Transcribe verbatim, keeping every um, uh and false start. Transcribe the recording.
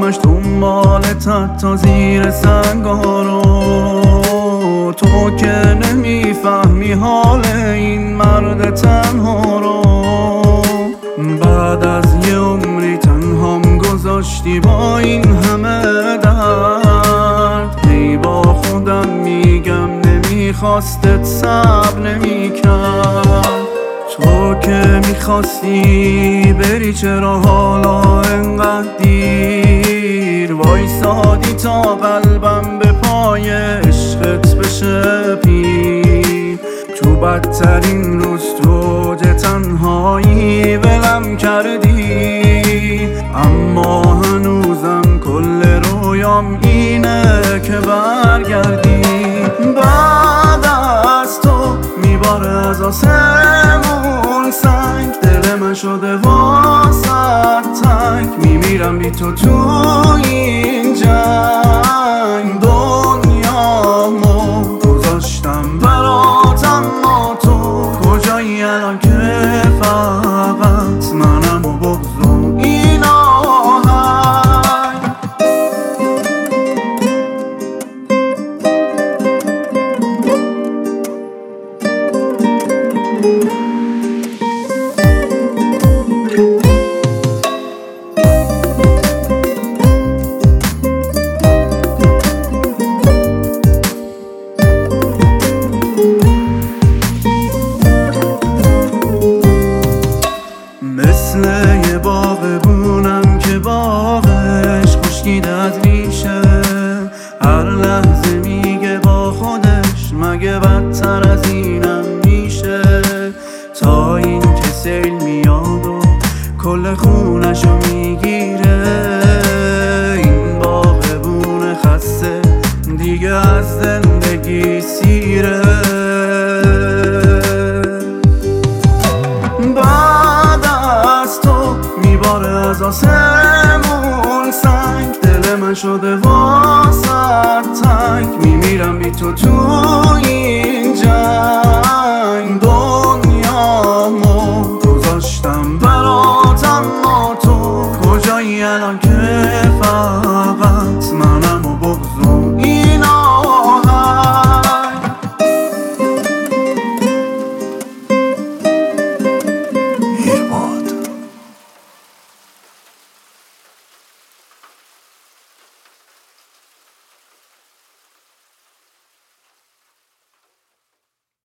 همش دنبالتت تا زیر سنگارو. تو که نمیفهمی حال این مرد تنها رو. بعد از یه عمری تنهام گذاشتی با این همه درد. هی با خودم میگم نمیخواستت صبر نمیکرد. تو که میخواستی بری چرا حالا انقدر دیر وایسادی تا قلبم به پای عشقت بشه پیر. تو بدترین روز تو ده تنهایی ولم کردی. اما هنوزم کل رویام اینه که برگردی. بعد از تو میباره از آسمون سنگ. دل من شده واسه تنگ. میمیرم بی تو تو این جنگ. دنیامو گذاشتم برات اما تو کجایی الان که فقط منم و بغض و این آهنگ. مثل یه باغبونم که باغش خشکیده از ریشه. هر لحظه میگه با خودش مگه بدتر از اینم میشه. تا این که سیل میاد و کل خونشو میگیره. این باغبون خسته دیگه از زندگی سیره. از آسمون سنگ. دل من شده